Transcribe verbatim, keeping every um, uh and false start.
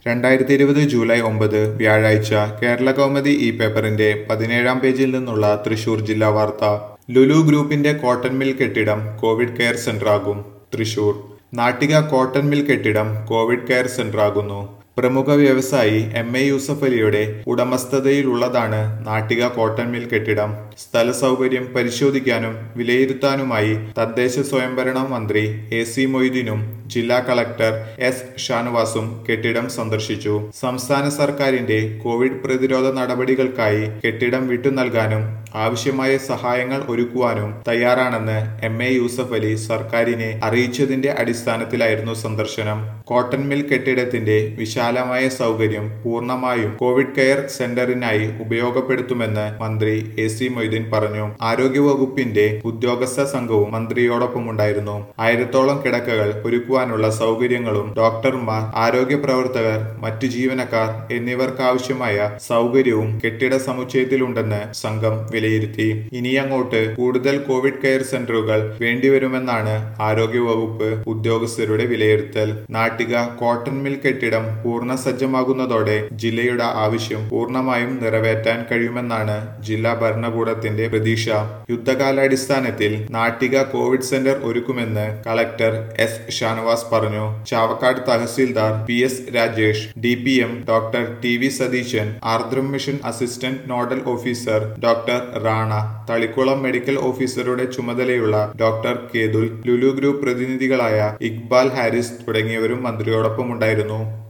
രണ്ടായിരത്തി ഇരുപത് ജൂലൈ ഒമ്പത് വ്യാഴാഴ്ച കേരള കൗമുദി ഈ പേപ്പറിന്റെ പതിനേഴാം പേജിൽ നിന്നുള്ള തൃശൂർ ജില്ലാ വാർത്ത. ലുലു ഗ്രൂപ്പിന്റെ കോട്ടൺ മിൽ കെട്ടിടം കോവിഡ് കെയർ സെന്ററാകും. തൃശൂർ നാട്ടിക കോട്ടൺ മിൽ കെട്ടിടം കോവിഡ് കെയർ സെന്ററാകുന്നു. പ്രമുഖ വ്യവസായി എം എ യൂസഫ് അലിയുടെ ഉടമസ്ഥതയിലുള്ളതാണ് നാട്ടിക കോട്ടൺ മിൽ കെട്ടിടം. സ്ഥല സൗകര്യം പരിശോധിക്കാനും വിലയിരുത്താനുമായി തദ്ദേശ സ്വയംഭരണ മന്ത്രി എ സി മൊയ്തീനും ജില്ലാ കളക്ടർ എസ് ഷാനവാസും കെട്ടിടം സന്ദർശിച്ചു. സംസ്ഥാന സർക്കാരിന്റെ കോവിഡ് പ്രതിരോധ നടപടികൾക്കായി കെട്ടിടം വിട്ടു നൽകാനും ആവശ്യമായ സഹായങ്ങൾ ഒരുക്കുവാനും തയ്യാറാണെന്ന് എം എ യൂസഫ് അലി സർക്കാരിനെ അറിയിച്ചതിന്റെ അടിസ്ഥാനത്തിലായിരുന്നു സന്ദർശനം. കോട്ടൺ മിൽ കെട്ടിടത്തിന്റെ വിശാലമായ സൗകര്യം പൂർണ്ണമായും കോവിഡ് കെയർ സെന്ററിനായി ഉപയോഗപ്പെടുത്തുമെന്ന് മന്ത്രി എ സി മൊയ്തീൻ പറഞ്ഞു. ആരോഗ്യവകുപ്പിന്റെ ഉദ്യോഗസ്ഥ സംഘവും മന്ത്രിയോടൊപ്പമുണ്ടായിരുന്നു. ആയിരത്തോളം കിടക്കകൾ ഒരുക്കുവാനുള്ള സൗകര്യങ്ങളും ഡോക്ടർമാർ, ആരോഗ്യ പ്രവർത്തകർ, മറ്റു ജീവനക്കാർ എന്നിവർക്കാവശ്യമായ സൗകര്യവും കെട്ടിട സമുച്ചയത്തിലുണ്ടെന്ന് സംഘം വിലയിരുത്തി. ഇനിയങ്ങോട്ട് കൂടുതൽ കോവിഡ് കെയർ സെന്ററുകൾ വേണ്ടിവരുമെന്നാണ് ആരോഗ്യവകുപ്പ് ഉദ്യോഗസ്ഥരുടെ വിലയിരുത്തൽ. നാട്ടിക കോട്ടൺ മിൽ കെട്ടിടം പൂർണ്ണ സജ്ജമാകുന്നതോടെ ജില്ലയുടെ ആവശ്യം പൂർണ്ണമായും നിറവേറ്റാൻ കഴിയുമെന്നാണ് ജില്ലാ ഭരണകൂടത്തിന്റെ പ്രതീക്ഷ. യുദ്ധകാലാടിസ്ഥാനത്തിൽ നാട്ടിക കോവിഡ് സെന്റർ ഒരുക്കുമെന്ന് കളക്ടർ എസ് ഷാനവാസ് പറഞ്ഞു. ചാവക്കാട് തഹസിൽദാർ P S Rajesh, D P M doctor T V Satheesan, Ardram mission assistant nodal officer doctor Rana, Thalikulam medical ഓഫീസറുടെ ചുമതലയുള്ള ഡോക്ടർ കേതുൽ, ലുലു ഗ്രൂപ്പ് പ്രതിനിധികളായ ഇക്ബാൽ ഹാരിസ് തുടങ്ങിയവരും മന്ത്രിയോടൊപ്പമുണ്ടായിരുന്നു.